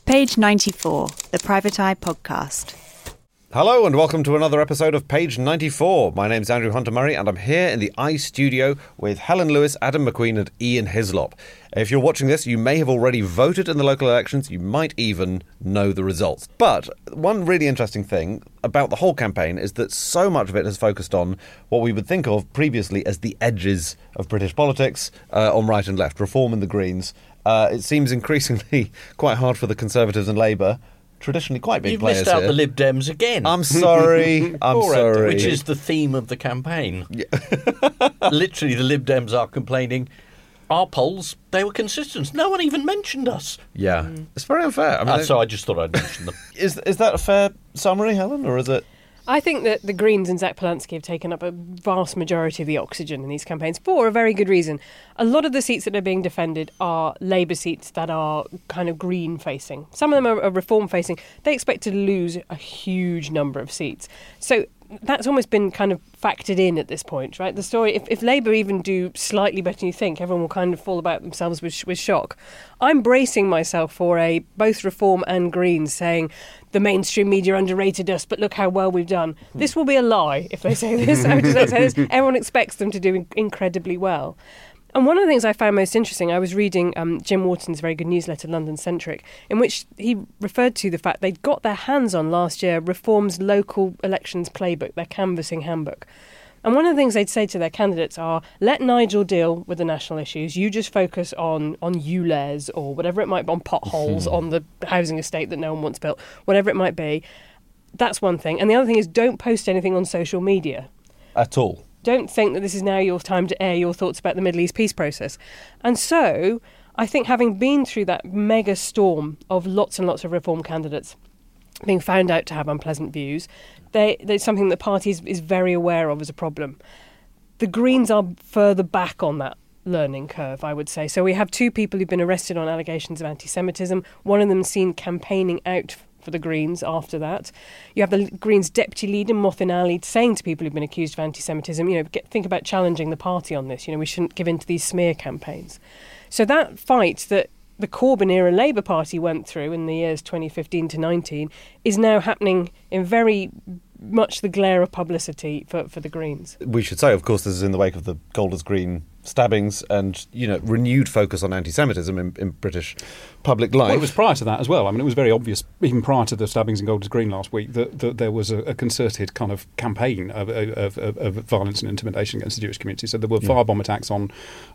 Page 94, the Private Eye Podcast. Hello and welcome to another episode of Page 94. My name's Andrew Hunter-Murray and I'm here in the Eye studio with Helen Lewis, Adam McQueen and Ian Hislop. If you're watching this, you may have already voted in the local elections. You might even know the results. But one really interesting thing about the whole campaign is that so much of it has focused on what we would think of previously as the edges of British politics, on right and left, Reform and the Greens. It seems increasingly quite hard for the Conservatives and Labour, traditionally quite big players here. You've missed out the Lib Dems again. I'm sorry. I'm sorry. Which is the theme of the campaign. Yeah. Literally, the Lib Dems are complaining, our polls, they were consistent. No one even mentioned us. Yeah. It's very unfair. I mean, so I just thought I'd mention them. Is that a fair summary, Helen, or is it... I think that the Greens and Zach Polanski have taken up a vast majority of the oxygen in these campaigns for a very good reason. A lot of the seats that are being defended are Labour seats that are kind of Green-facing. Some of them are Reform-facing. They expect to lose a huge number of seats. So that's almost been kind of factored in at this point, right? The story, if Labour even do slightly better than you think, everyone will kind of fall about themselves with shock. I'm bracing myself for both Reform and Greens saying the mainstream media underrated us, but look how well we've done. This will be a lie if they say this. I just don't say this. Everyone expects them to do incredibly well. And one of the things I found most interesting, I was reading Jim Wharton's very good newsletter, London Centric, in which he referred to the fact they'd got their hands on last year Reform's local elections playbook, their canvassing handbook. And one of the things they'd say to their candidates are, let Nigel deal with the national issues. You just focus on ULEZ or whatever it might be, on potholes, on the housing estate that no one wants built, whatever it might be. That's one thing. And the other thing is don't post anything on social media. At all. Don't think that this is now your time to air your thoughts about the Middle East peace process. And so I think having been through that mega storm of lots and lots of Reform candidates being found out to have unpleasant views, there's something that the party is very aware of as a problem. The Greens are further back on that learning curve, I would say. So we have two people who've been arrested on allegations of anti-Semitism. One of them seen campaigning out for the Greens after that. You have the Greens deputy leader, Mothin Ali, saying to people who've been accused of anti-Semitism, think about challenging the party on this. We shouldn't give in to these smear campaigns. So that fight that the Corbyn-era Labour Party went through in the years 2015 to 19 is now happening in very much the glare of publicity for the Greens. We should say, of course, this is in the wake of the Golders Green stabbings and, renewed focus on anti-Semitism in British public life. Well, it was prior to that as well. I mean, it was very obvious, even prior to the stabbings in Golders Green last week, that there was a concerted kind of campaign of violence and intimidation against the Jewish community. So there were firebomb attacks on,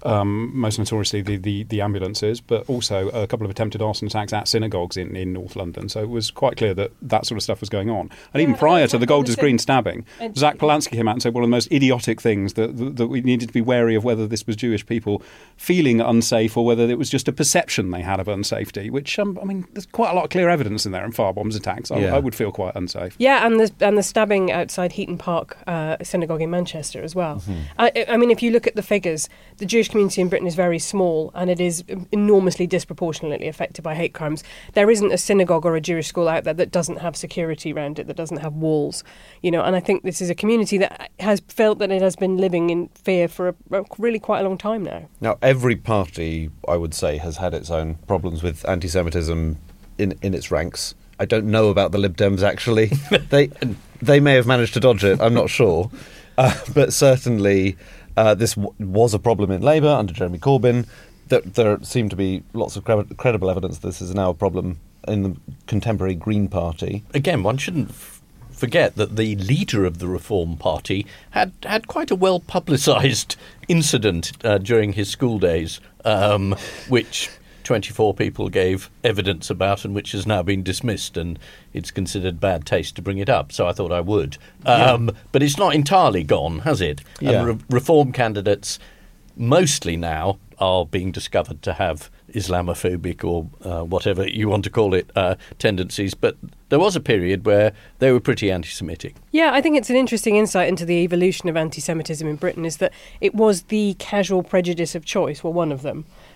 most notoriously, the ambulances, but also a couple of attempted arson attacks at synagogues in North London. So it was quite clear that sort of stuff was going on. And even prior to the Golders Green stabbing, Zach Polanski came out and said one of the most idiotic things that we needed to be wary of whether this was Jewish people feeling unsafe or whether it was just a perception they had of unsafety, which, there's quite a lot of clear evidence in there in firebombs attacks. I would feel quite unsafe. Yeah, and the stabbing outside Heaton Park synagogue in Manchester as well. If you look at the figures, the Jewish community in Britain is very small and it is enormously disproportionately affected by hate crimes. There isn't a synagogue or a Jewish school out there that doesn't have security around it, that doesn't have walls. And I think this is a community that has felt that it has been living in fear for a really quite a long time now. Now, every party, I would say, has had its own problems with anti-Semitism in its ranks. I don't know about the Lib Dems, actually. They may have managed to dodge it, I'm not sure. But certainly this was a problem in Labour under Jeremy Corbyn. There seemed to be lots of credible evidence this is now a problem in the contemporary Green Party. Again, one shouldn't forget that the leader of the Reform Party had quite a well-publicised incident during his school days, which 24 people gave evidence about and which has now been dismissed, and it's considered bad taste to bring it up, so I thought I would. But it's not entirely gone, has it? Yeah. And Reform candidates mostly now are being discovered to have Islamophobic or whatever you want to call it tendencies, but there was a period where they were pretty anti-Semitic. Yeah, I think it's an interesting insight into the evolution of anti-Semitism in Britain is that it was the casual prejudice of choice, one of them.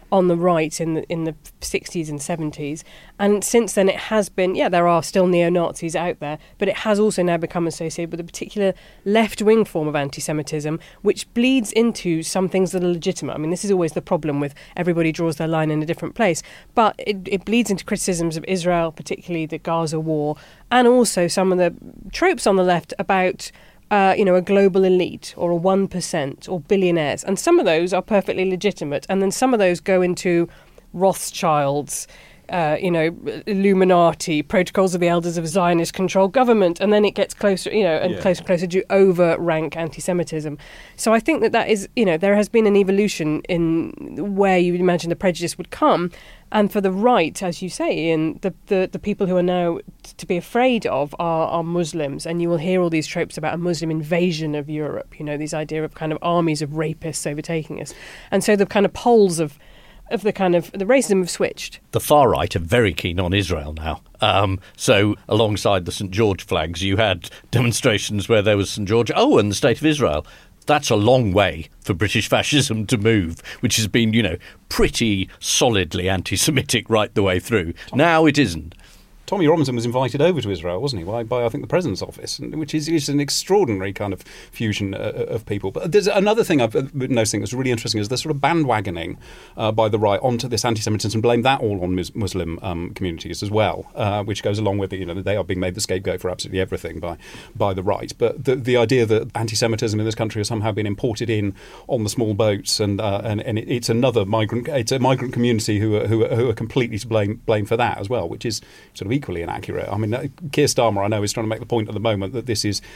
on the right in the 60s and 70s. And since then it has been, there are still neo-Nazis out there, but it has also now become associated with a particular left-wing form of anti-Semitism, which bleeds into some things that are legitimate. I mean, this is always the problem with everybody draws their line in a different place, but it bleeds into criticisms of Israel, particularly the Gaza war, and also some of the tropes on the left about a global elite or a 1% or billionaires. And some of those are perfectly legitimate. And then some of those go into Rothschilds, Illuminati, Protocols of the Elders of Zionist controlled government. And then it gets closer, closer and closer to over-rank anti-Semitism. So I think that is, there has been an evolution in where you would imagine the prejudice would come. And for the right, as you say, Ian, the people who are now to be afraid of are Muslims. And you will hear all these tropes about a Muslim invasion of Europe, these idea of kind of armies of rapists overtaking us. And so the kind of poles of the racism have switched. The far right are very keen on Israel now. So alongside the St. George flags, you had demonstrations where there was St. George, and the State of Israel. That's a long way for British fascism to move, which has been, pretty solidly anti-Semitic right the way through. Now it isn't. Tommy Robinson was invited over to Israel, wasn't he, by I think, the President's office, which is an extraordinary kind of fusion of people. But there's another thing I've been noticing that's really interesting is the sort of bandwagoning by the right onto this anti-Semitism and blame that all on Muslim communities as well, which goes along with it. They are being made the scapegoat for absolutely everything by the right. But the idea that anti-Semitism in this country has somehow been imported in on the small boats and it's another migrant community who are completely to blame for that as well, which is sort of equally inaccurate. I mean, Keir Starmer, I know, is trying to make the point at the moment that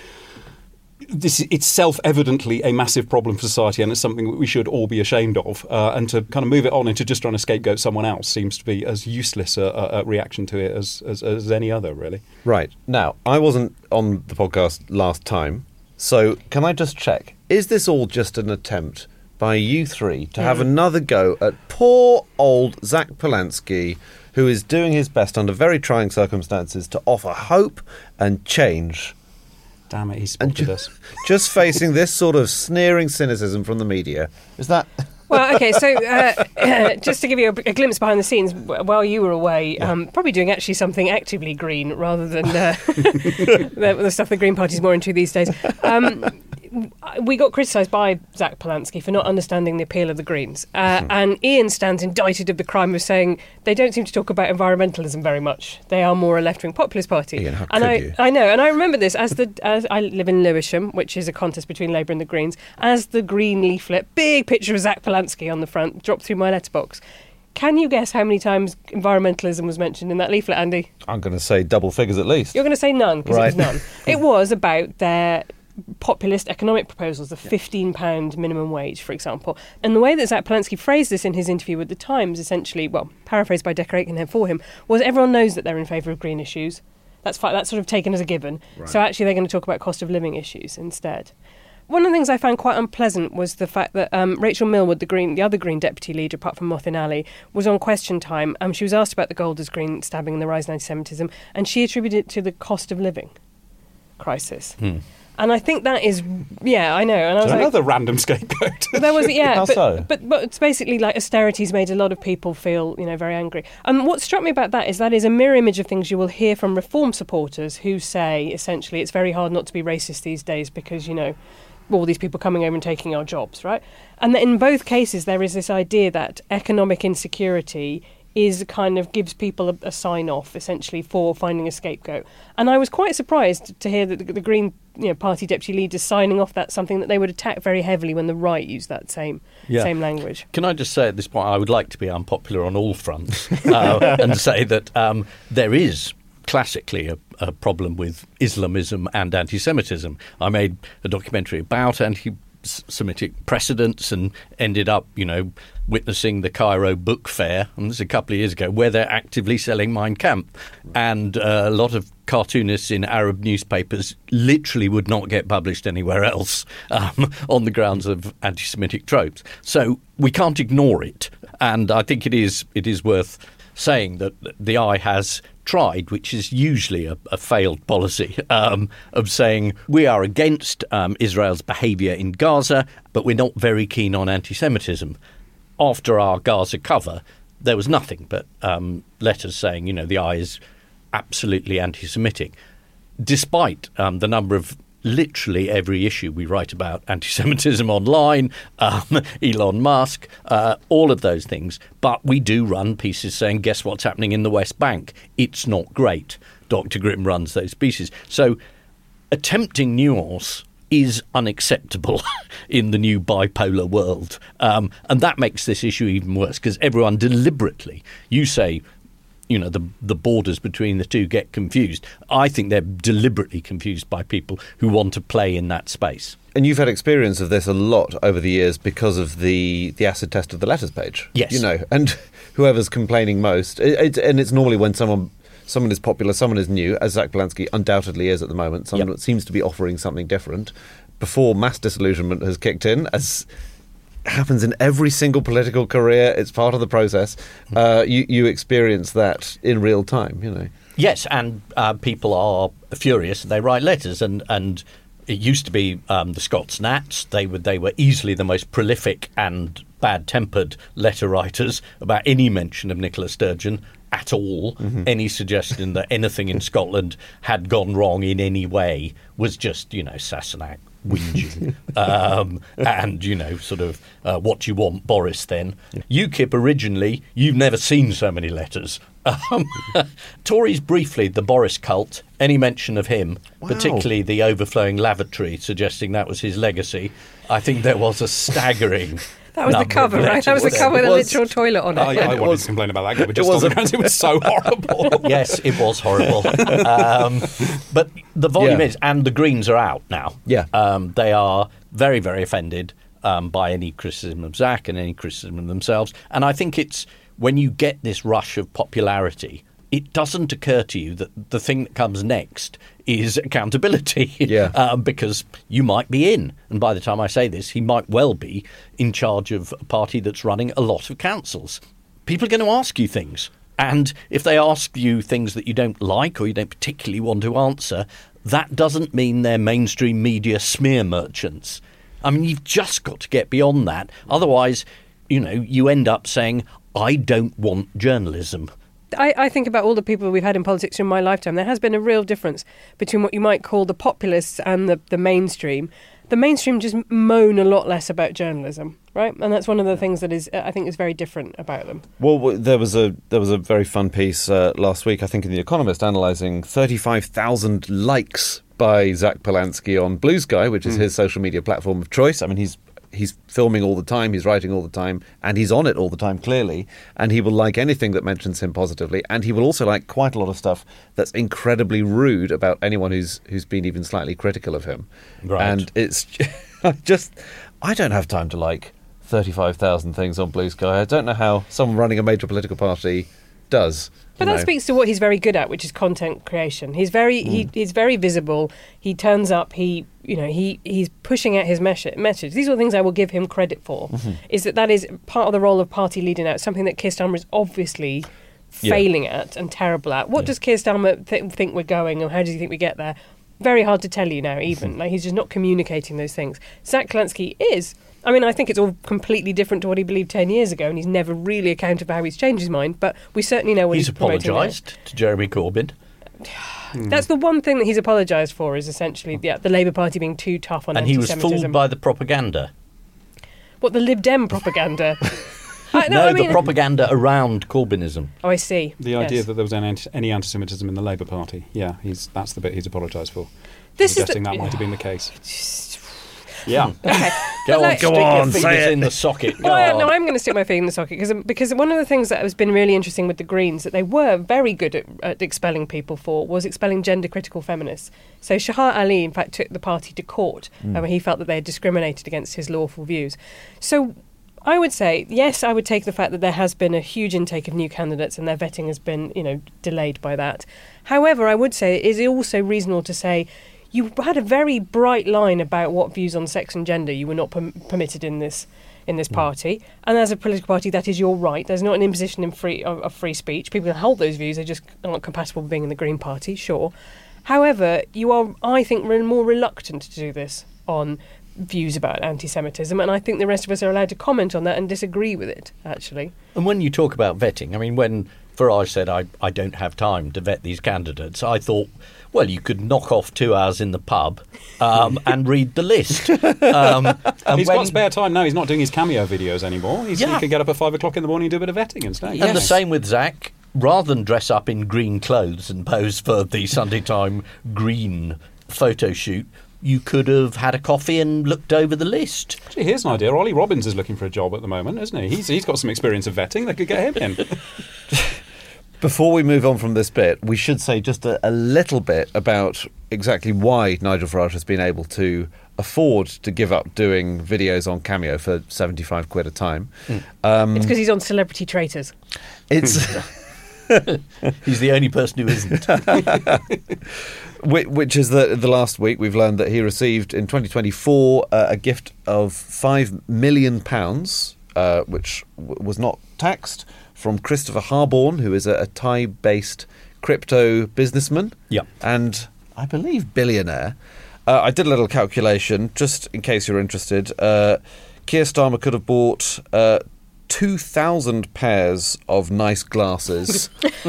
it's self-evidently a massive problem for society and it's something that we should all be ashamed of. And to kind of move it on into just trying to scapegoat someone else seems to be as useless a reaction to it as any other, really. Right. Now, I wasn't on the podcast last time, so can I just check? Is this all just an attempt by you three to have another go at poor old Zach Polanski, who is doing his best under very trying circumstances to offer hope and change? Damn it, he's spotted us. Just facing this sort of sneering cynicism from the media. Is that... Well, okay, so just to give you a glimpse behind the scenes, while you were away, probably doing actually something actively green rather than the stuff the Green Party's more into these days. We got criticised by Zach Polanski for not understanding the appeal of the Greens. And Ian stands indicted of the crime of saying they don't seem to talk about environmentalism very much. They are more a left-wing populist party. Ian, how and could you? I know, and I remember this as I live in Lewisham, which is a contest between Labour and the Greens, as the green leaflet, big picture of Zach Polanski on the front, dropped through my letterbox. Can you guess how many times environmentalism was mentioned in that leaflet, Andy? I'm going to say double figures at least. You're going to say none, because Right. it was none. It was about their populist economic proposals, the £15 minimum wage, for example. And the way that Zach Polanski phrased this in his interview with The Times, essentially, well, paraphrased by Declan Aikenhead for him, was everyone knows that they're in favour of green issues. That's sort of taken as a given. Right. So actually they're going to talk about cost of living issues instead. One of the things I found quite unpleasant was the fact that Rachel Millward, the other Green deputy leader, apart from Mothin Ali, was on Question Time. She was asked about the Golders Green stabbing and the rise in anti-Semitism, and she attributed it to the cost of living crisis. And I think that is, I know. And I was like, another random scapegoat. There was, How so? but it's basically like austerity's made a lot of people feel, very angry. And what struck me about that is a mirror image of things you will hear from reform supporters who say, essentially, it's very hard not to be racist these days because, all these people coming over and taking our jobs, right? And in both cases, there is this idea that economic insecurity is kind of gives people a sign-off, essentially, for finding a scapegoat. And I was quite surprised to hear that the Green party deputy leader signing off that's something that they would attack very heavily when the right used that same language. Can I just say at this point, I would like to be unpopular on all fronts and say that there is classically a problem with Islamism and anti-Semitism. I made a documentary about anti-Semitic precedents and ended up, witnessing the Cairo Book Fair, and this is a couple of years ago, where they're actively selling Mein Kampf. And a lot of cartoonists in Arab newspapers literally would not get published anywhere else on the grounds of anti-Semitic tropes. So we can't ignore it. And I think it is worth saying that the Eye has tried, which is usually a failed policy, of saying we are against Israel's behaviour in Gaza, but we're not very keen on anti-Semitism. after our Gaza cover, there was nothing but letters saying, the eye is absolutely anti-Semitic, despite the number of literally every issue we write about anti-Semitism online, Elon Musk, all of those things. But we do run pieces saying, guess what's happening in the West Bank? It's not great. Dr. Grimm runs those pieces. So attempting nuance is unacceptable in the new bipolar world. And that makes this issue even worse because everyone deliberately, you say, the borders between the two get confused. I think they're deliberately confused by people who want to play in that space. And you've had experience of this a lot over the years because of the acid test of the letters page. Yes. And whoever's complaining most, and it's normally when someone is popular, someone is new, as Zach Polanski undoubtedly is at the moment, someone that seems to be offering something different, before mass disillusionment has kicked in, as happens in every single political career. It's part of the process. You experience that in real time, Yes, and people are furious. They write letters, and it used to be the Scots Nats. They were easily the most prolific and bad-tempered letter writers about any mention of Nicola Sturgeon at all. Mm-hmm. Any suggestion that anything in Scotland had gone wrong in any way was just, Sassenach whinging. And, sort of, what do you want, Boris, then? Yeah. UKIP originally, you've never seen so many letters. Tories, briefly, the Boris cult, any mention of him, particularly the overflowing lavatory, suggesting that was his legacy, I think there was a staggering... That was the cover, right? That was the cover with a literal toilet on it. I wanted to complain about that cover just on the grounds it was so horrible. Yes, it was horrible. But the volume is, and the Greens are out now. Yeah. They are very, very offended by any criticism of Zach and any criticism of themselves. And I think it's when you get this rush of popularity, it doesn't occur to you that the thing that comes next is accountability. Yeah. Because you might be in, and by the time I say this, he might well be in charge of a party that's running a lot of councils. People are going to ask you things. And if they ask you things that you don't like or you don't particularly want to answer, that doesn't mean they're mainstream media smear merchants. I mean, you've just got to get beyond that. Otherwise, you end up saying, I don't want journalism. I think about all the people we've had in politics in my lifetime. There has been a real difference between what you might call the populists and the mainstream. The mainstream just moan a lot less about journalism, right? And that's one of the things that I think is very different about them. Well, there was a very fun piece last week, I think, in The Economist, analysing 35,000 likes by Zach Polanski on Blue Sky, which is his social media platform of choice. I mean, he's filming all the time, he's writing all the time, and he's on it all the time, clearly. And he will like anything that mentions him positively. And he will also like quite a lot of stuff that's incredibly rude about anyone who's been even slightly critical of him. Right. And it's I don't have time to like 35,000 things on Blue Sky. I don't know how someone running a major political party does. But that speaks to what he's very good at, which is content creation. He's very he's very visible. He turns up. He's pushing out his message. These are the things I will give him credit for. Mm-hmm. Is that is part of the role of party leading out, something that Keir Starmer is obviously failing at and terrible at. What does Keir Starmer think we're going, and how does he think we get there? Very hard to tell you now. Even he's just not communicating those things. Zach Polanski is. I mean, I think it's all completely different to what he believed 10 years ago, and he's never really accounted for how he's changed his mind, but we certainly know what he's promoting. He's apologised to Jeremy Corbyn. That's the one thing that he's apologised for, is essentially the Labour Party being too tough on anti-Semitism. And he was fooled by the propaganda. What, the Lib Dem propaganda? The propaganda around Corbynism. Oh, I see. The idea that there was any anti-Semitism in the Labour Party. Yeah, that's the bit he's apologised for. Suggesting that might have been the case. Yeah. Okay. Go on, say it in the socket. I'm going to stick my feet in the socket because one of the things that has been really interesting with the Greens that they were very good at expelling people for was expelling gender-critical feminists. So Shahar Ali, in fact, took the party to court when he felt that they had discriminated against his lawful views. So I would say, yes, I would take the fact that there has been a huge intake of new candidates and their vetting has been, delayed by that. However, I would say it is also reasonable to say you had a very bright line about what views on sex and gender you were not permitted in this party, and as a political party, that is your right. There's not an imposition of free speech. People can hold those views; they just aren't compatible with being in the Green Party. Sure. However, you are, I think, more reluctant to do this on views about anti-Semitism, and I think the rest of us are allowed to comment on that and disagree with it, actually. And when you talk about vetting, I mean, when Farage said, I don't have time to vet these candidates, I thought, well, you could knock off 2 hours in the pub and read the list. And He's got spare time now. He's not doing his Cameo videos anymore. He can get up at 5 o'clock in the morning and do a bit of vetting and stay. And the same with Zach. Rather than dress up in green clothes and pose for the Sunday Time green photo shoot, you could have had a coffee and looked over the list. Actually, here's an idea. Ollie Robbins is looking for a job at the moment, isn't he? He's got some experience of vetting. They could get him in. Before we move on from this bit, we should say just a little bit about exactly why Nigel Farage has been able to afford to give up doing videos on Cameo for 75 quid a time. It's because he's on Celebrity Traitors. It's He's the only person who isn't. Which is that the last week we've learned that he received in 2024 a gift of £5 million, which was not taxed, from Christopher Harborne, who is a Thai-based crypto businessman. Yep. And I believe billionaire. I did a little calculation, just in case you're interested. Keir Starmer could have bought 2,000 pairs of nice glasses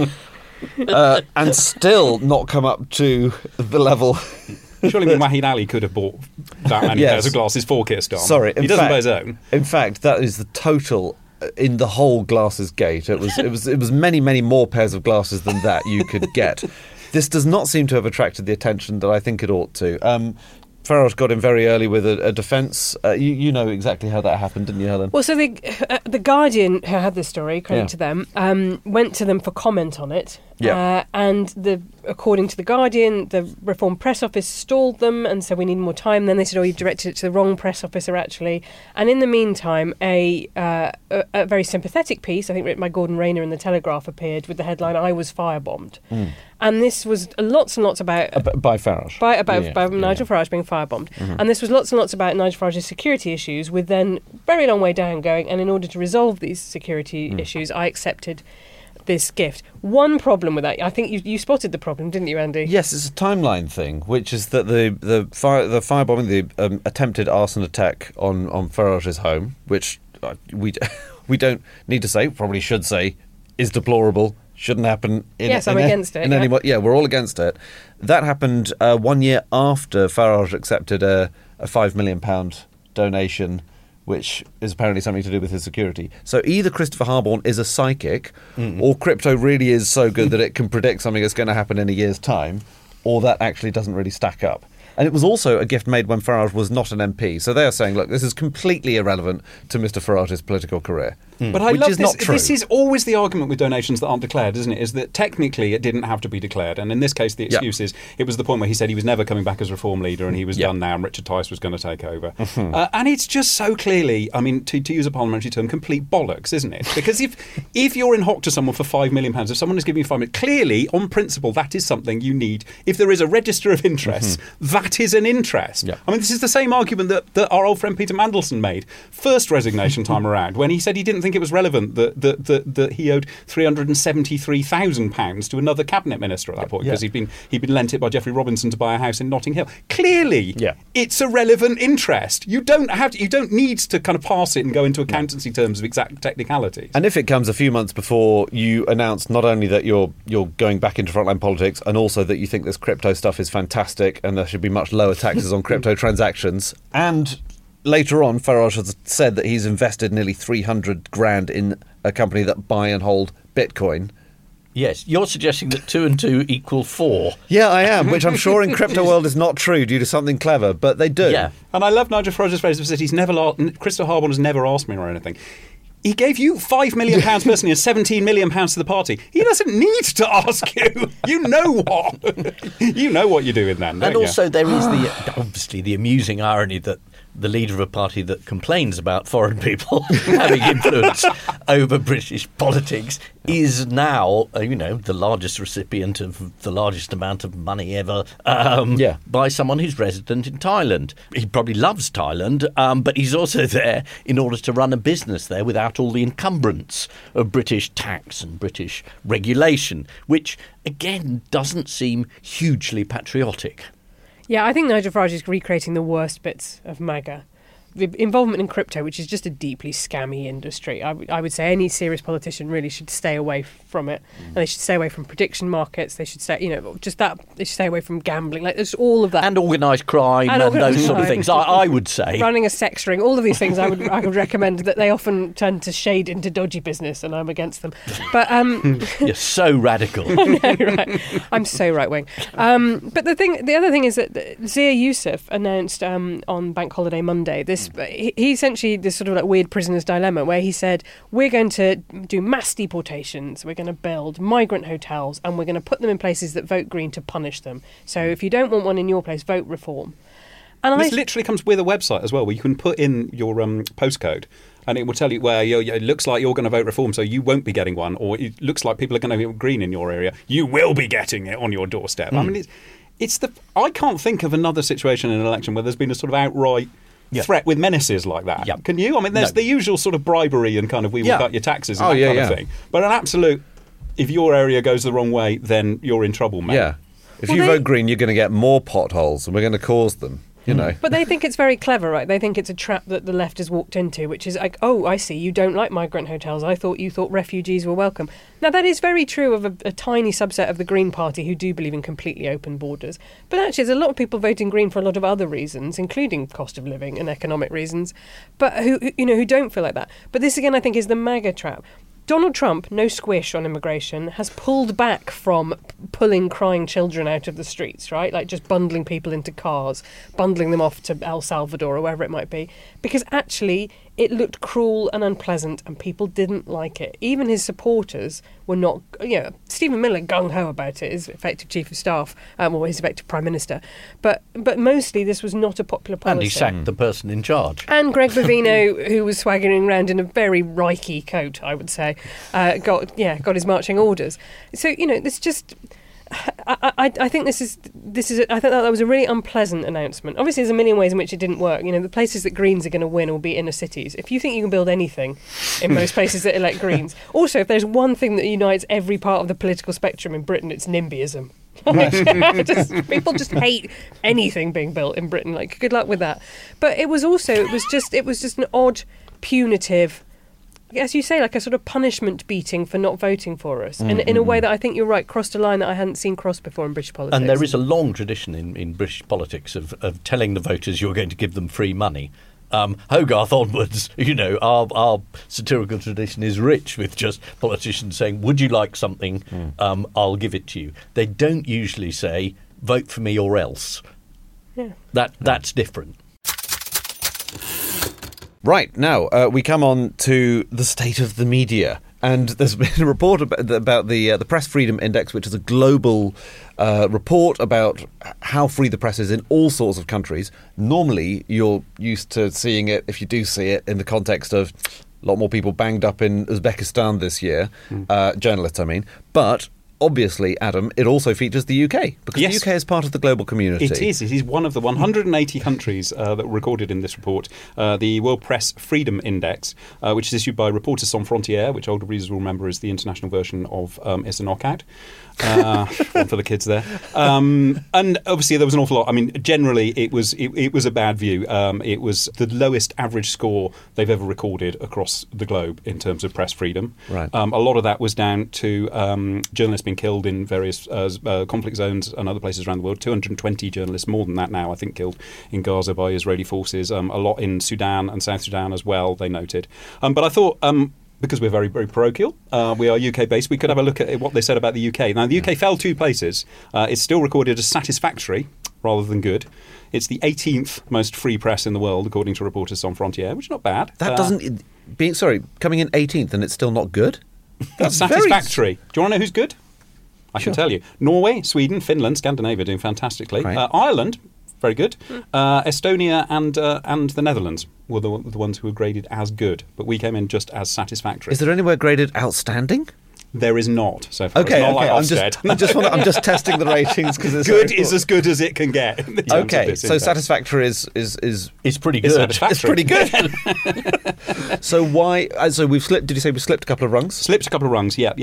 and still not come up to the level. Surely Wahid Ali could have bought that many pairs of glasses for Keir Starmer. Sorry, he doesn't buy his own. In fact, that is the total in the whole glasses gate. It was many, many more pairs of glasses than that you could get. This does not seem to have attracted the attention that I think it ought to. Farage got in very early with a defence. You know exactly how that happened, didn't you, Helen? Well, so the Guardian, who had this story, credit to them, went to them for comment on it. Yeah. And according to the Guardian, the Reform Press Office stalled them and said we need more time. Then they said, you've directed it to the wrong press officer, actually. And in the meantime, a very sympathetic piece, I think written by Gordon Rayner in The Telegraph, appeared with the headline, "I was firebombed." And this was lots and lots about... by Farage. By Nigel Farage being firebombed. And this was lots and lots about Nigel Farage's security issues, with then very long way down going, and in order to resolve these security issues, I accepted this gift. One problem with that, I think you spotted the problem, didn't you, Andy? Yes, it's a timeline thing, which is that the firebombing, the attempted arson attack on Farage's home, which we don't need to say, probably should say, is deplorable. Shouldn't happen. I'm against it. We're all against it. That happened 1 year after Farage accepted a £5 million donation, which is apparently something to do with his security. So either Christopher Harborne is a psychic, or crypto really is so good that it can predict something that's going to happen in a year's time, or that actually doesn't really stack up. And it was also a gift made when Farage was not an MP. So they are saying, look, this is completely irrelevant to Mr. Farage's political career. But I love is this. Not true. This is always the argument with donations that aren't declared, isn't it? Is that technically it didn't have to be declared. And in this case, the excuse is it was the point where he said he was never coming back as Reform leader and he was done now and Richard Tice was going to take over. And it's just so clearly, I mean, to use a parliamentary term, complete bollocks, isn't it? Because if you're in hock to someone for £5 million, if someone is giving you £5 million, clearly, on principle, that is something you need. If there is a register of interests, that is an interest. Yeah. I mean, this is the same argument that our old friend Peter Mandelson made first resignation time around, when he said he didn't think it was relevant that he owed £373,000 to another cabinet minister at that point because he'd been lent it by Geoffrey Robinson to buy a house in Notting Hill. Clearly, it's a relevant interest. You don't need to kind of pass it and go into accountancy terms of exact technicalities. And if it comes a few months before you announce not only that you're going back into frontline politics, and also that you think this crypto stuff is fantastic and there should be much lower taxes on crypto transactions, and later on Farage has said that he's invested nearly 300 grand in a company that buy and hold Bitcoin. Yes, you're suggesting that 2 and 2 equal 4. Yeah, I am, which I'm sure in crypto world is not true due to something clever, but they do. Yeah. And I love Nigel Farage's phrase of that Christopher Harborne has never asked me or anything. He gave you £5 million personally and £17 million to the party. He doesn't need to ask you. You know what? You know what you're doing then, don't And also you? there is obviously the amusing irony that the leader of a party that complains about foreign people having influence over British politics is now, the largest recipient of the largest amount of money ever by someone who's resident in Thailand. He probably loves Thailand, but he's also there in order to run a business there without all the encumbrance of British tax and British regulation, which, again, doesn't seem hugely patriotic. Yeah, I think Nigel Farage is recreating the worst bits of MAGA. The involvement in crypto, which is just a deeply scammy industry. I would say any serious politician really should stay away from it. And they should stay away from prediction markets. They should stay, they should stay away from gambling. Like, there's all of that. And organised crime and those sort of things, I would say. Running a sex ring, all of these things I would recommend, that they often tend to shade into dodgy business, and I'm against them. But You're so radical. I know, right? I'm so right wing. But the other thing is that Zia Yusuf announced on Bank Holiday Monday he essentially this sort of like weird prisoner's dilemma, where he said, we're going to do mass deportations, we're going to build migrant hotels, and we're going to put them in places that vote Green to punish them. So if you don't want one in your place, vote Reform. And this literally comes with a website as well, where you can put in your postcode, and it will tell you where it looks like you're going to vote Reform, so you won't be getting one, or it looks like people are going to vote Green in your area. You will be getting it on your doorstep. I mean, I can't think of another situation in an election where there's been a sort of outright threat with menaces like that. Yep. Can you? I mean, there's the usual sort of bribery and kind of we will cut your taxes and that kind of thing. But an absolute, if your area goes the wrong way, then you're in trouble, mate. Yeah. If you vote Green, you're going to get more potholes, and we're going to cause them. You know. But they think it's very clever, right? They think it's a trap that the left has walked into, which is like, oh, I see, you don't like migrant hotels. I thought you thought refugees were welcome. Now, that is very true of a tiny subset of the Green Party who do believe in completely open borders. But actually, there's a lot of people voting Green for a lot of other reasons, including cost of living and economic reasons, but who don't feel like that. But this, again, I think is the MAGA trap. Donald Trump, no squish on immigration, has pulled back from pulling crying children out of the streets, right? Like just bundling people into cars, bundling them off to El Salvador or wherever it might be. Because actually, it looked cruel and unpleasant, and people didn't like it. Even his supporters were not, Stephen Miller gung-ho about it, his effective chief of staff, or his effective prime minister. But mostly this was not a popular policy. And he sacked the person in charge. And Greg Bovino, who was swaggering around in a very Reiki coat, I would say, got his marching orders. So, this just... I think this is. I think that was a really unpleasant announcement. Obviously, there's a million ways in which it didn't work. The places that Greens are going to win will be inner cities. If you think you can build anything in most places that elect Greens, also if there's one thing that unites every part of the political spectrum in Britain, it's NIMBYism. People just hate anything being built in Britain. Like, good luck with that. But it was just an odd, punitive, as you say, like a sort of punishment beating for not voting for us. And in a way that I think you're right, crossed a line that I hadn't seen crossed before in British politics. And there is a long tradition in British politics of telling the voters you're going to give them free money. Hogarth onwards, our satirical tradition is rich with just politicians saying, would you like something? I'll give it to you. They don't usually say, vote for me or else. Yeah. That's different. Right, now we come on to the state of the media. And there's been a report about the Press Freedom Index, which is a global report about how free the press is in all sorts of countries. Normally, you're used to seeing it, if you do see it, in the context of a lot more people banged up in Uzbekistan this year, journalists, I mean. But obviously, Adam, it also features the UK, because the UK is part of the global community. It is. It is one of the 180 countries that were recorded in this report. The World Press Freedom Index, which is issued by Reporters Sans Frontières, which older readers will remember is the international version of It's a Knockout. One for the kids there. And obviously there was an awful lot. I mean, generally it was a bad view. It was the lowest average score they've ever recorded across the globe in terms of press freedom. Right. A lot of that was down to journalists being killed in various conflict zones and other places around the world. 220 journalists, more than that now, I think, killed in Gaza by Israeli forces. A lot in Sudan and South Sudan as well, they noted. But I thought... because we're very, very parochial, we are UK-based, we could have a look at what they said about the UK. Now, the UK fell 2 places. It's still recorded as satisfactory rather than good. It's the 18th most free press in the world, according to Reporters Sans Frontières, which is not bad. That doesn't... coming in 18th and it's still not good? That's satisfactory. Do you want to know who's good? I can tell you. Norway, Sweden, Finland, Scandinavia doing fantastically. Right. Ireland... very good. Estonia and the Netherlands were the ones who were graded as good, but we came in just as satisfactory. Is there anywhere graded outstanding? There is not so far. Okay, It's not like Ofsted. I'm just testing the ratings because it's Good is as good as it can get. in terms of Okay, this so index. satisfactory is It's pretty It's good. satisfactory. it's pretty good. So why? So we've slipped. Did you say we slipped a couple of rungs? Slipped a couple of rungs, yeah.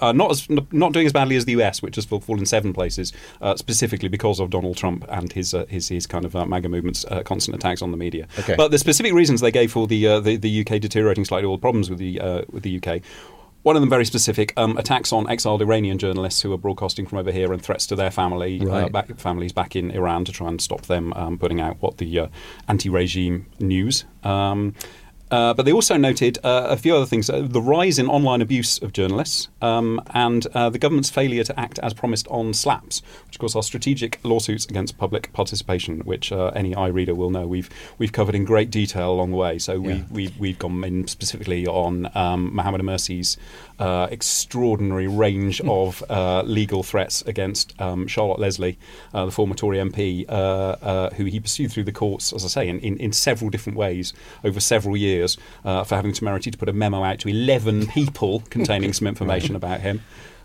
Not doing as badly as the US, which has fallen 7 places, specifically because of Donald Trump and his kind of MAGA movement's constant attacks on the media. Okay. But the specific reasons they gave for the UK deteriorating slightly, all the problems with the UK. One of them very specific, attacks on exiled Iranian journalists who are broadcasting from over here and threats to their family, Right. families back in Iran to try and stop them putting out what the anti-regime news. But they also noted a few other things. The rise in online abuse of journalists and the government's failure to act as promised on SLAPPs, which of course are strategic lawsuits against public participation, which any iReader will know we've covered in great detail along the way. So we've gone in specifically on Mohammed Amersi's extraordinary range of legal threats against Charlotte Leslie, the former Tory MP, who he pursued through the courts, as I say, in several different ways over several years. For having the temerity to put a memo out to 11 people containing some information about him.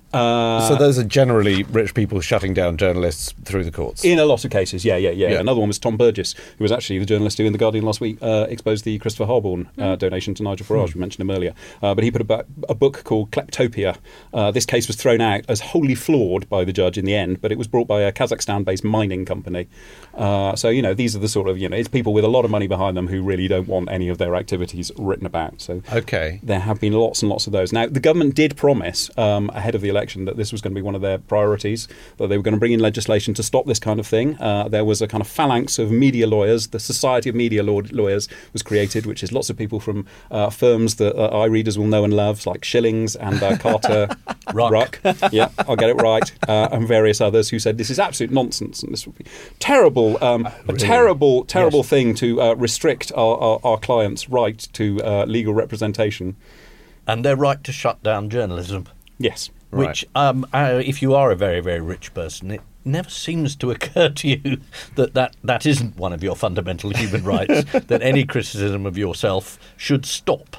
So those are generally rich people shutting down journalists through the courts. In a lot of cases, yeah. Yeah. Another one was Tom Burgess, who was actually the journalist who in The Guardian last week exposed the Christopher Harborne donation to Nigel Farage. We mentioned him earlier. But he put a book called Kleptopia. This case was thrown out as wholly flawed by the judge in the end, but it was brought by a Kazakhstan-based mining company. So, these are the sort of, it's people with a lot of money behind them who really don't want any of their activities written about. So Okay. there have been lots and lots of those. Now, the government did promise ahead of the election that this was going to be one of their priorities, that they were going to bring in legislation to stop this kind of thing. There was a kind of phalanx of media lawyers. The Society of Media Lawyers was created, which is lots of people from firms that iReaders will know and love, like Schillings and Carter Ruck. Yeah, I'll get it right. And various others who said this is absolute nonsense and this would be terrible, a terrible thing to restrict our clients' right to legal representation. And their right to shut down journalism. Yes. Which, if you are a very, very rich person, it never seems to occur to you that isn't one of your fundamental human rights, that any criticism of yourself should stop.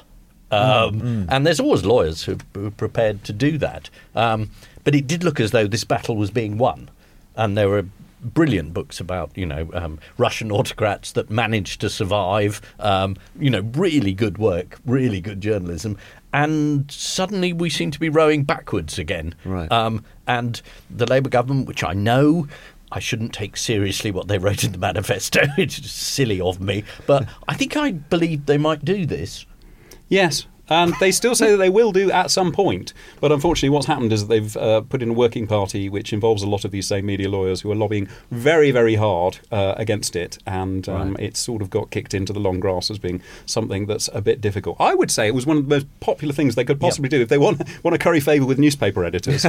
And there's always lawyers who are prepared to do that. But it did look as though this battle was being won. And there were brilliant books about, Russian autocrats that managed to survive, really good work, really good journalism. And suddenly we seem to be rowing backwards again. Right. And the Labour government, which I know I shouldn't take seriously what they wrote in the manifesto, it's just silly of me, but I believe they might do this. Yes. And they still say that they will do at some point. But unfortunately, what's happened is that they've put in a working party which involves a lot of these same media lawyers who are lobbying very, very hard against it. And it's sort of got kicked into the long grass as being something that's a bit difficult. I would say it was one of the most popular things they could possibly do if they want to curry favour with newspaper editors.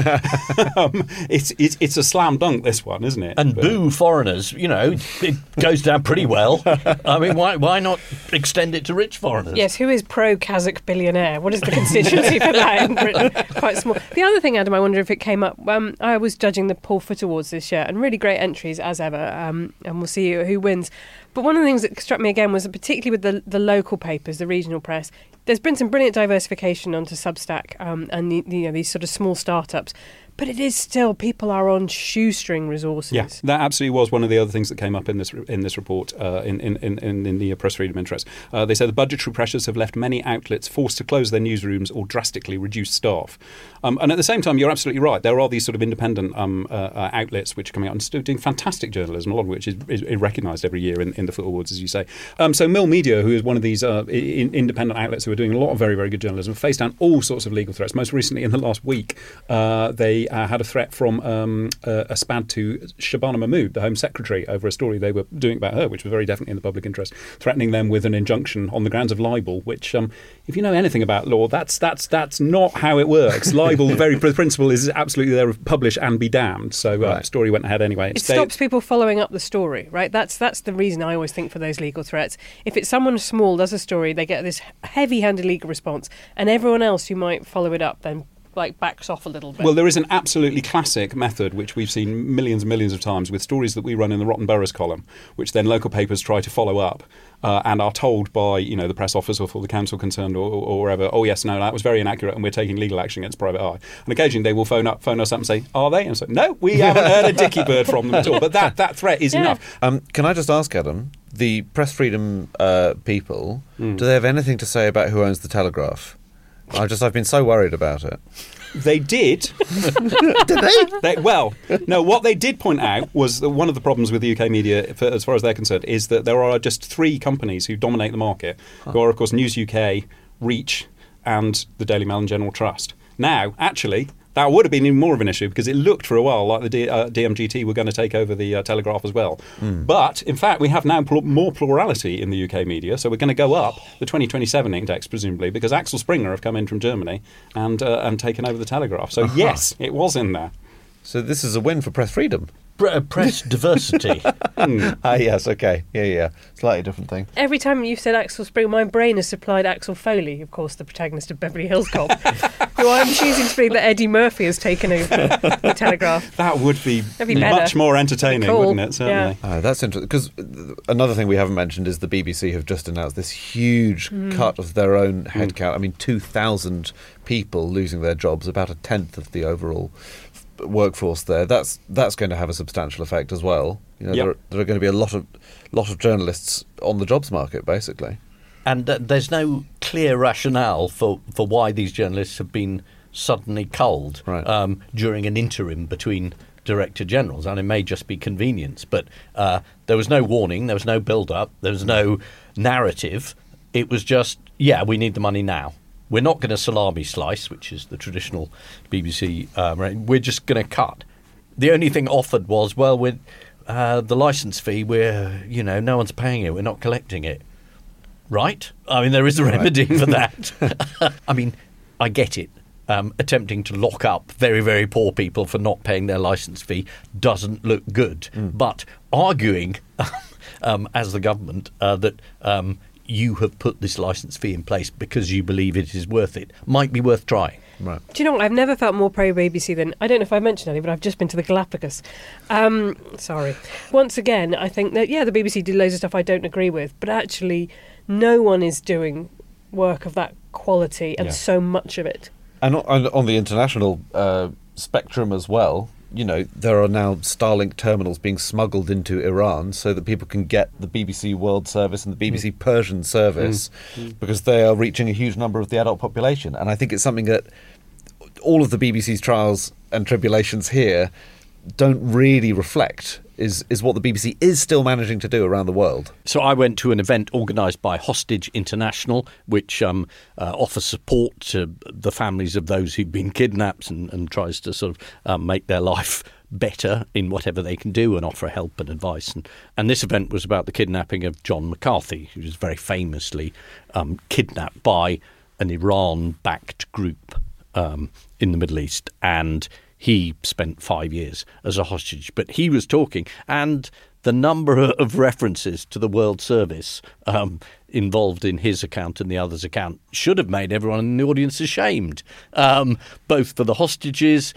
It's a slam dunk, this one, isn't it? And boo foreigners, it goes down pretty well. I mean, why not extend it to rich foreigners? Yes, who is pro-Kazakh billionaire? What is the constituency for that in Britain? Quite small. The other thing, Adam, I wonder if it came up. I was judging the Paul Foot Awards this year, and really great entries as ever. And we'll see who wins. But one of the things that struck me again was that particularly with the local papers, the regional press, there's been some brilliant diversification onto Substack and these sort of small startups. But it is still, people are on shoestring resources. Yeah, that absolutely was one of the other things that came up in this report in the press freedom interest. They said the budgetary pressures have left many outlets forced to close their newsrooms or drastically reduce staff. And at the same time, you're absolutely right. There are these sort of independent outlets which are coming out and still doing fantastic journalism, a lot of which is recognised every year in the Foot Awards, as you say. So Mill Media, who is one of these independent outlets who are doing a lot of very, very good journalism, faced down all sorts of legal threats. Most recently, in the last week, they had a threat from a SPAD to Shabana Mahmood, the Home Secretary, over a story they were doing about her, which was very definitely in the public interest, threatening them with an injunction on the grounds of libel, which, if you know anything about law, that's not how it works. Libel, the principle is absolutely there of publish and be damned. So the story went ahead anyway. It stops people following up the story, right? That's the reason I always think for those legal threats. If it's someone small does a story, they get this heavy-handed legal response, and everyone else who might follow it up then backs off a little bit? Well, there is an absolutely classic method which we've seen millions and millions of times with stories that we run in the Rotten Boroughs column, which then local papers try to follow up and are told by the press office or for the council concerned or wherever, oh yes, no, that was very inaccurate and we're taking legal action against Private Eye. And occasionally they will phone us up and say, are they? And so, no, we haven't heard a dicky bird from them at all. But that threat is enough. Can I just ask, Adam, the press freedom people, do they have anything to say about who owns the Telegraph? I've been so worried about it. They did. Did they? Well, no, what they did point out was that one of the problems with the UK media, as far as they're concerned, is that there are just 3 companies who dominate the market, who are, of course, News UK, Reach, and the Daily Mail and General Trust. Now, actually, that would have been even more of an issue because it looked for a while like the DMGT were going to take over the Telegraph as well. But, in fact, we have now more plurality in the UK media, so we're going to go up the 2027 index, presumably, because Axel Springer have come in from Germany and taken over the Telegraph. So, yes, it was in there. So this is a win for press freedom. Press diversity. Yes, okay. Yeah. Slightly different thing. Every time you've said Axel Springer, my brain has supplied Axel Foley, of course, the protagonist of Beverly Hills Cop, who I'm choosing to believe that Eddie Murphy has taken over the Telegraph. That would be better. much more entertaining, Cool. wouldn't it? Certainly. Yeah. That's interesting, because another thing we haven't mentioned is the BBC have just announced this huge cut of their own headcount. I mean, 2,000 people losing their jobs, about a tenth of the overall workforce there. That's going to have a substantial effect as well. There are going to be a lot of journalists on the jobs market, basically. And there's no clear rationale for why these journalists have been suddenly culled during an interim between Director Generals. And it may just be convenience, but there was no warning, there was no build-up, there was no narrative. It was just, we need the money now. We're not going to salami slice, which is the traditional BBC. We're just going to cut. The only thing offered was, with the licence fee, no one's paying it. We're not collecting it. Right? I mean, there is a remedy for that. I mean, I get it. Attempting to lock up very, very poor people for not paying their licence fee doesn't look good. But arguing, as the government, that you have put this licence fee in place because you believe it is worth it might be worth trying. Right. Do you know what? I've never felt more pro-BBC than... I don't know if I mentioned earlier, but I've just been to the Galapagos. Sorry. Once again, I think that, the BBC did loads of stuff I don't agree with, but actually no one is doing work of that quality and so much of it. And on the international spectrum as well, there are now Starlink terminals being smuggled into Iran so that people can get the BBC World Service and the BBC Persian service because they are reaching a huge number of the adult population. And I think it's something that all of the BBC's trials and tribulations here don't really reflect is what the BBC is still managing to do around the world. So I went to an event organised by Hostage International, which offers support to the families of those who've been kidnapped and tries to sort of make their life better in whatever they can do and offer help and advice. And this event was about the kidnapping of John McCarthy, who was very famously kidnapped by an Iran-backed group in the Middle East, and he spent 5 years as a hostage. But he was talking, and the number of references to the World Service involved in his account and the other's account should have made everyone in the audience ashamed, both for the hostages.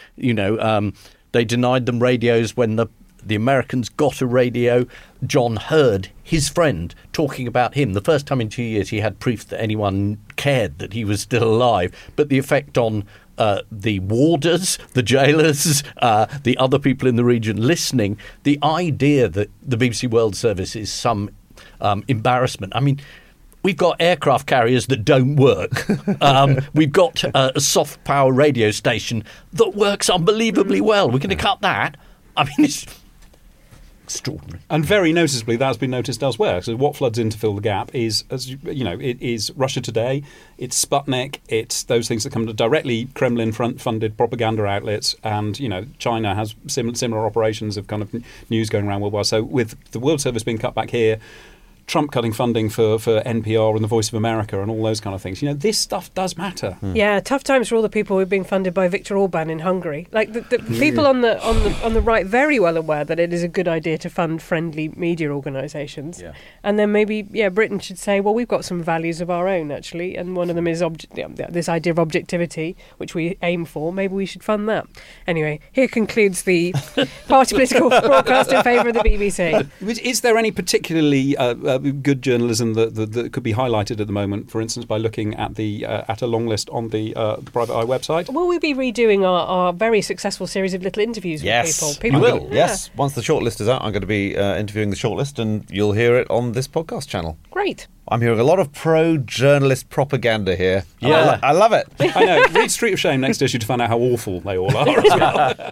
They denied them radios when the Americans got a radio. John heard his friend talking about him. The first time in 2 years he had proof that anyone cared that he was still alive. But the effect on the warders, the jailers, the other people in the region listening, the idea that the BBC World Service is some embarrassment. I mean, we've got aircraft carriers that don't work. We've got a soft power radio station that works unbelievably well. We're going to cut that. I mean, it's extraordinary. And very noticeably, that's been noticed elsewhere. So what floods in to fill the gap is, it is Russia Today, it's Sputnik, it's those things that come to directly Kremlin-funded propaganda outlets, and, China has similar operations of kind of news going around worldwide. So with the World Service being cut back here, Trump cutting funding for NPR and the Voice of America and all those kind of things. This stuff does matter. Yeah, tough times for all the people who are being funded by Viktor Orban in Hungary. Like the people on the right, very well aware that it is a good idea to fund friendly media organisations. Yeah. And then maybe Britain should say, well, we've got some values of our own actually, and one of them is this idea of objectivity, which we aim for. Maybe we should fund that. Anyway, here concludes the party political broadcast in favour of the BBC. Is there any particularly good journalism that could be highlighted at the moment, for instance, by looking at at a long list on the Private Eye website? Will we be redoing our very successful series of little interviews with people? You will. Yes. Once the shortlist is out, I'm going to be interviewing the shortlist, and you'll hear it on this podcast channel. Great. I'm hearing a lot of pro-journalist propaganda here. Yeah. I love it. I know. Read Street of Shame next issue to find out how awful they all are as well.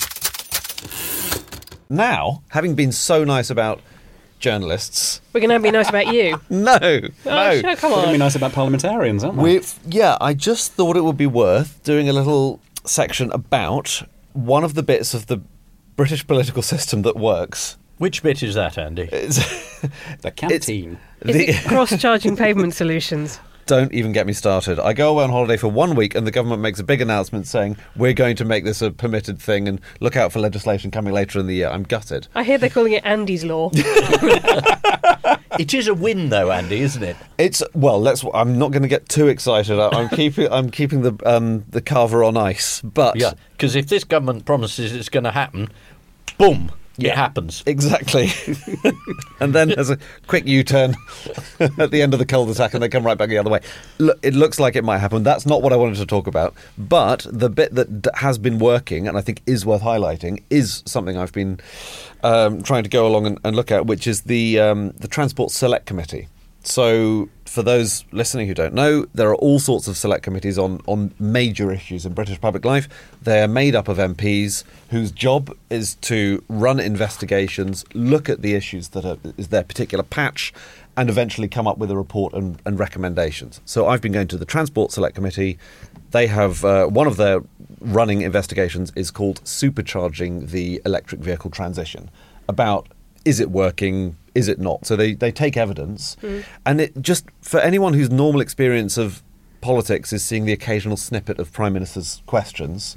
Now, having been so nice about journalists... We're going to be nice about you. No. Oh, sure, come We're going to be on. nice about parliamentarians, aren't we? I just thought it would be worth doing a little section about one of the bits of the British political system that works. Which bit is that, Andy? The canteen. Is it cross-charging pavement solutions? Don't even get me started. I go away on holiday for 1 week and the government makes a big announcement saying we're going to make this a permitted thing and look out for legislation coming later in the year. I'm gutted. I hear they're calling it Andy's Law. It is a win, though, Andy, isn't it? I'm not going to get too excited. I'm keeping the carver on ice. But Yeah, because if this government promises it's going to happen, boom, it happens. Exactly. And then there's a quick U-turn at the end of the cul-de-sac and they come right back the other way. Look, it looks like it might happen. That's not what I wanted to talk about. But the bit that has been working and I think is worth highlighting is something I've been trying to go along and look at, which is the Transport Select Committee. So for those listening who don't know, there are all sorts of select committees on major issues in British public life. They're made up of MPs whose job is to run investigations, look at the issues that is their particular patch, and eventually come up with a report and recommendations. So I've been going to the Transport Select Committee. They have one of their running investigations is called Supercharging the Electric Vehicle Transition, about is it working, is it not? So they take evidence, and it just, for anyone whose normal experience of politics is seeing the occasional snippet of Prime Minister's questions,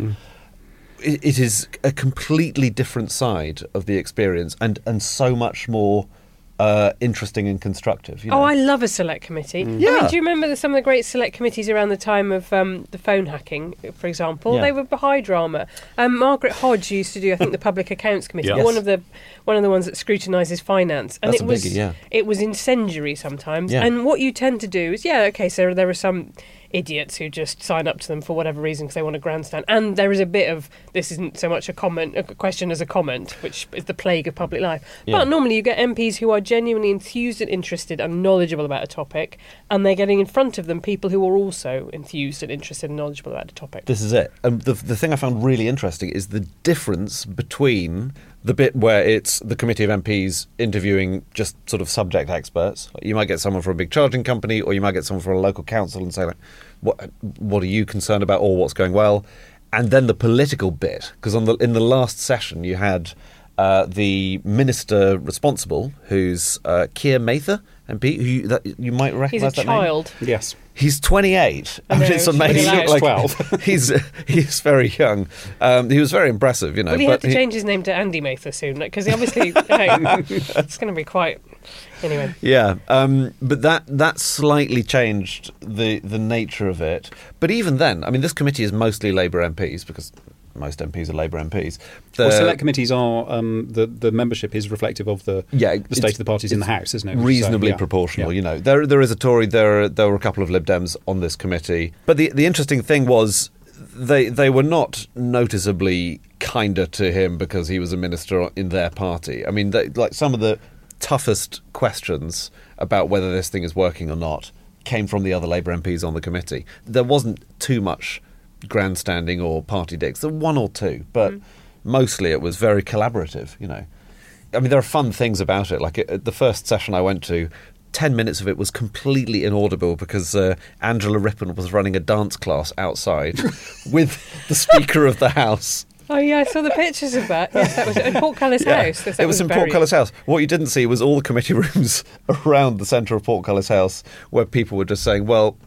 it is a completely different side of the experience and so much more interesting and constructive. Oh, I love a select committee. Yeah. I mean, do you remember some of the great select committees around the time of the phone hacking, for example? Yeah. They were high drama. Margaret Hodge used to do, I think, the Public Accounts Committee, Yes. one of the ones that scrutinises finance. And That's it a was biggie, yeah. it was incendiary sometimes. Yeah. And what you tend to do is, so there are some idiots who just sign up to them for whatever reason because they want to grandstand. And there is a bit of, this isn't so much a question as a comment, which is the plague of public life. Yeah. But normally you get MPs who are genuinely enthused and interested and knowledgeable about a topic, and they're getting in front of them people who are also enthused and interested and knowledgeable about a topic. This is it. And the thing I found really interesting is the difference between the bit where it's the committee of MPs interviewing just sort of subject experts. You might get someone from a big charging company, or you might get someone from a local council and say, like, what are you concerned about, or what's going well? And then the political bit, because in the last session you had the minister responsible, who's Keir Mather, MP, who you might recognise He's a that name. child. Yes. He's 28. I know, It's it's really amazing. loud. 12. He's very young. He was very impressive, Will he have to change his name to Andy Mather soon? Because obviously, it's going to be quite... Anyway. Yeah, but that slightly changed the nature of it. But even then, I mean, this committee is mostly Labour MPs because most MPs are Labour MPs. Well, select committees are the membership is reflective of the state of the parties in the House, isn't it? Reasonably So, yeah. proportional. Yeah. You know, there is a Tory, there were a couple of Lib Dems on this committee. But the interesting thing was they were not noticeably kinder to him because he was a minister in their party. I mean, like some of the toughest questions about whether this thing is working or not came from the other Labour MPs on the committee. There wasn't too much grandstanding or party dicks. There were one or two, but mostly it was very collaborative, you know. I mean, there are fun things about it. Like at the first session I went to, 10 minutes of it was completely inaudible because Angela Rippon was running a dance class outside with the Speaker of the House Oh yeah, I saw the pictures of that. Yes, that was in Portcullis House. That It was in Portcullis House. What you didn't see was all the committee rooms around the centre of Portcullis House where people were just saying, well,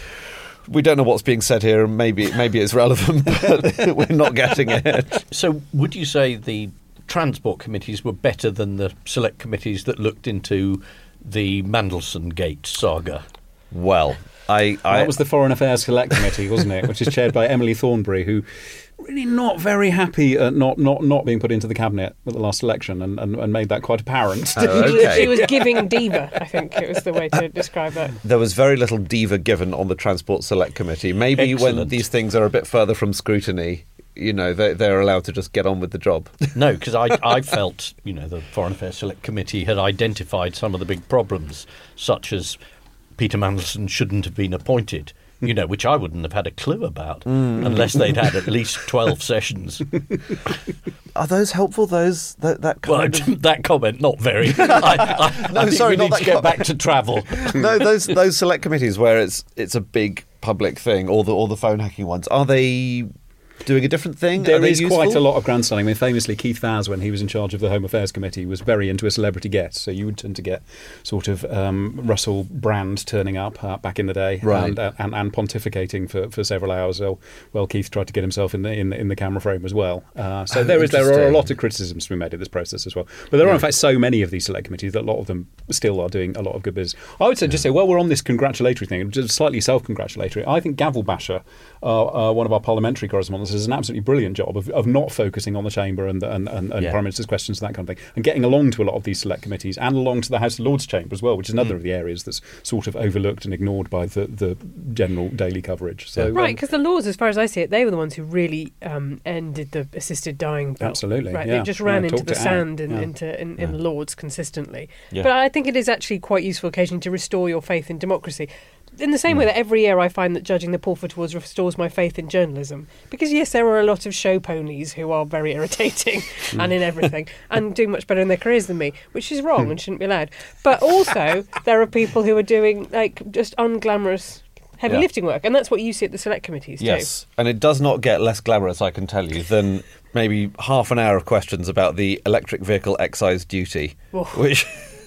we don't know what's being said here, and maybe it's relevant, but we're not getting it. So would you say the transport committees were better than the select committees that looked into the Mandelson Gate saga? Well, that was the Foreign Affairs Select Committee, wasn't it? Which is chaired by Emily Thornberry, who really not very happy at not being put into the cabinet at the last election, and made that quite apparent. She was giving diva, I think it was the way to describe that. There was very little diva given on the Transport Select Committee. Maybe Excellent. when these things are a bit further from scrutiny, they're allowed to just get on with the job. No, because I felt, the Foreign Affairs Select Committee had identified some of the big problems, such as Peter Mandelson shouldn't have been appointed, which I wouldn't have had a clue about unless they'd had at least 12 sessions. Are those helpful, that kind of... That comment, not very. I think we need to get back to travel. No, those select committees where it's a big public thing, or the phone hacking ones, are they doing a different thing? There is quite a lot of grandstanding. I mean, famously, Keith Vaz, when he was in charge of the Home Affairs Committee, was very into a celebrity guest. So you would tend to get sort of Russell Brand turning up back in the day, right, and pontificating for several hours. Well, Keith tried to get himself in the camera frame as well. So there are a lot of criticisms to be made of this process as well. But there are in fact so many of these select committees that a lot of them still are doing a lot of good business. I would say just say, well, we're on this congratulatory thing, just slightly self-congratulatory. I think Gavel Basher, one of our parliamentary correspondents, does an absolutely brilliant job of not focusing on the Chamber and Prime Minister's questions and that kind of thing, and getting along to a lot of these select committees and along to the House of Lords chamber as well, which is another of the areas that's sort of overlooked and ignored by the general daily coverage. So, right, because the Lords, as far as I see it, they were the ones who really ended the assisted dying bill. Absolutely, right. Yeah. They just ran into the sand in the Lords consistently. Yeah. But I think it is actually quite useful occasionally to restore your faith in democracy. In the same way that every year I find that judging the Paul Foot Awards restores my faith in journalism. Because yes, there are a lot of show ponies who are very irritating and in everything and doing much better in their careers than me, which is wrong and shouldn't be allowed. But also there are people who are doing just unglamorous heavy lifting work, and that's what you see at the select committees too. Yes, and it does not get less glamorous, I can tell you, than maybe half an hour of questions about the electric vehicle excise duty, which...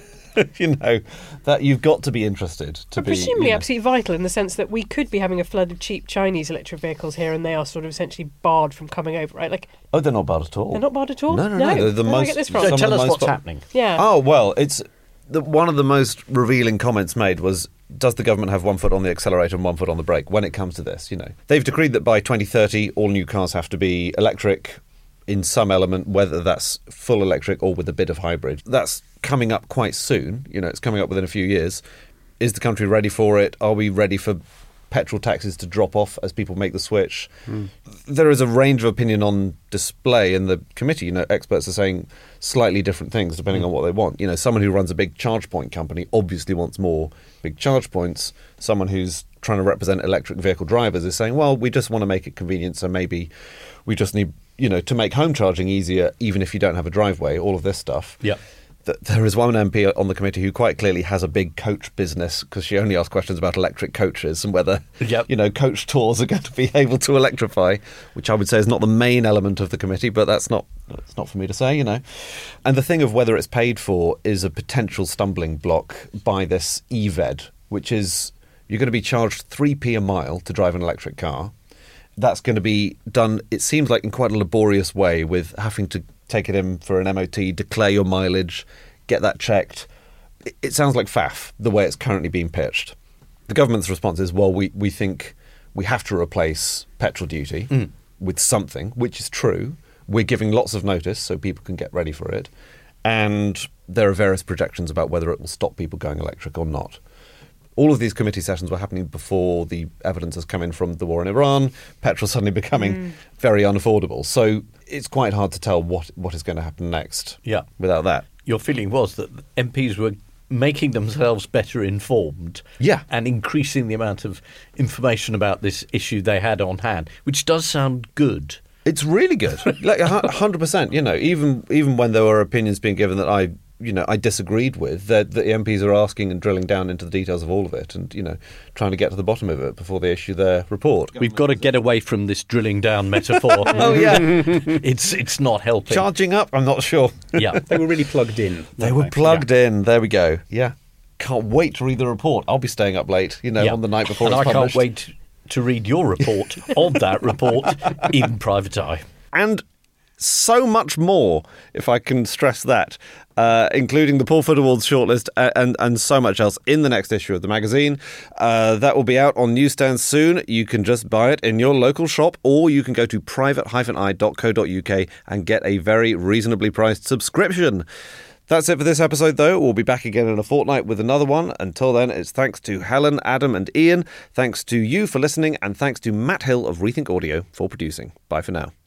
that you've got to be interested to be... Presumably absolutely vital in the sense that we could be having a flood of cheap Chinese electric vehicles here, and they are sort of essentially barred from coming over, right? Oh, they're not barred at all. They're not barred at all? No. They're the most... I get this from? So tell us what's happening. Yeah. Oh, well, it's... one of the most revealing comments made was, does the government have one foot on the accelerator and one foot on the brake when it comes to this? They've decreed that by 2030 all new cars have to be electric in some element, whether that's full electric or with a bit of hybrid. That's coming up quite soon. It's coming up within a few years. Is the country ready for it? Are we ready for petrol taxes to drop off as people make the switch? There is a range of opinion on display in the committee. Experts are saying slightly different things depending on what they want. Someone who runs a big charge point company obviously wants more big charge points. Someone who's trying to represent electric vehicle drivers is saying, well, we just want to make it convenient, so maybe we just need to make home charging easier, even if you don't have a driveway, all of this stuff. Yeah. There is one MP on the committee who quite clearly has a big coach business because she only asks questions about electric coaches and whether, coach tours are going to be able to electrify, which I would say is not the main element of the committee, but that's not for me to say, And the thing of whether it's paid for is a potential stumbling block by this EVED, which is you're going to be charged 3p a mile to drive an electric car. That's going to be done, it seems like, in quite a laborious way, with having to take it in for an MOT, declare your mileage, get that checked. It sounds like faff, the way it's currently being pitched. The government's response is, well, we think we have to replace petrol duty with something, which is true. We're giving lots of notice so people can get ready for it. And there are various projections about whether it will stop people going electric or not. All of these committee sessions were happening before the evidence has come in from the war in Iran, petrol suddenly becoming very unaffordable. So it's quite hard to tell what is going to happen next without that. Your feeling was that MPs were making themselves better informed and increasing the amount of information about this issue they had on hand, which does sound good. It's really good, like 100%. Even when there were opinions being given that I I disagreed with, that the MPs are asking and drilling down into the details of all of it and, trying to get to the bottom of it before they issue their report. We've got to get away from this drilling down metaphor. Oh, yeah. It's not helping. Charging up? I'm not sure. Yeah. They were really plugged in. They were plugged in. There we go. Yeah. Can't wait to read the report. I'll be staying up late, on the night before and it's I published. can't wait to read your report of that report in Private Eye. And so much more, if I can stress that, including the Paul Foot Awards shortlist and so much else in the next issue of the magazine. That will be out on newsstands soon. You can just buy it in your local shop, or you can go to private-eye.co.uk and get a very reasonably priced subscription. That's it for this episode, though. We'll be back again in a fortnight with another one. Until then, it's thanks to Helen, Adam and Ian. Thanks to you for listening, and thanks to Matt Hill of Rethink Audio for producing. Bye for now.